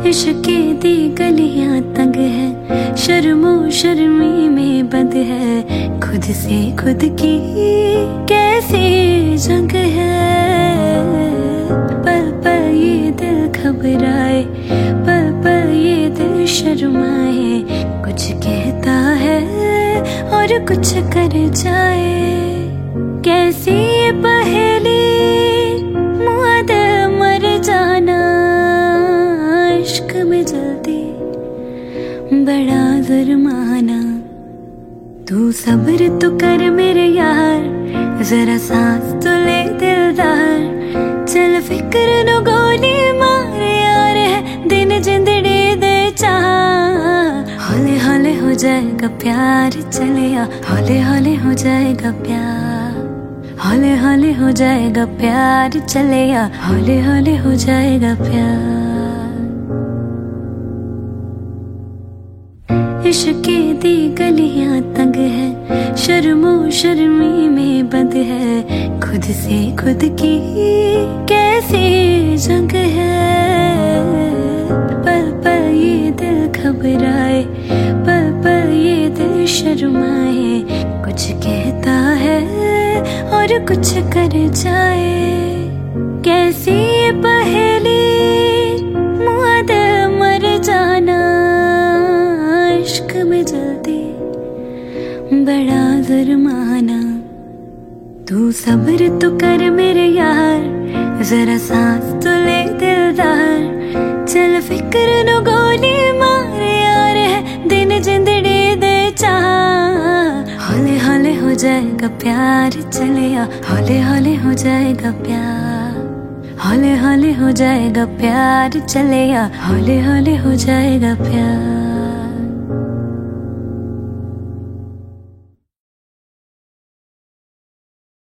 इश्क दी गलियां तंग है, शर्मो शर्मी में बंद है, खुद से खुद की कैसी जंग है। पल पल ये दिल घबराए, पल पल ये दिल शर्माए, कुछ कहता है और कुछ कर जाए। कैसी ये पहेली मुआद मर जाना, इश्क में जल्दी बड़ा जुर्माना। तू सब्र तो कर मेरे यार, जरा सांस तो ले दिलदार, चल फिक्र नु गोली मारे यार है दिन जिंदड़ी दे चाह। हौले हौले हो जाएगा प्यार चलिया, हौले हौले हो जाएगा प्यार, हौले हौले हो जाएगा प्यार चलिया, हौले हौले हो जाएगा प्यार। इश्क दी गलियां तंग है, शर्मो शर्मी में बंद है, खुद से खुद की कैसी जंग है। पल पल ये दिल घबराए, पल पल ये दिल शर्माए, कुछ कहता है और कुछ कर जाए। कैसी ये पहेली मुआद मर जाना, इश्क में जल्दी बड़ा जुर्माना। तू सब्र तो कर मेरे यार, जरा सांस तो ले दिलदार, चल फिक्र नु गोली मारे यार है दिन जिंदड़ी दे चाह। हौले हौले हो जाएगा प्यार चलिया, हौले हौले हो जाएगा प्यार, हौले हौले हो जाएगा प्यार चलिया, हौले हौले हो जाएगा प्यार।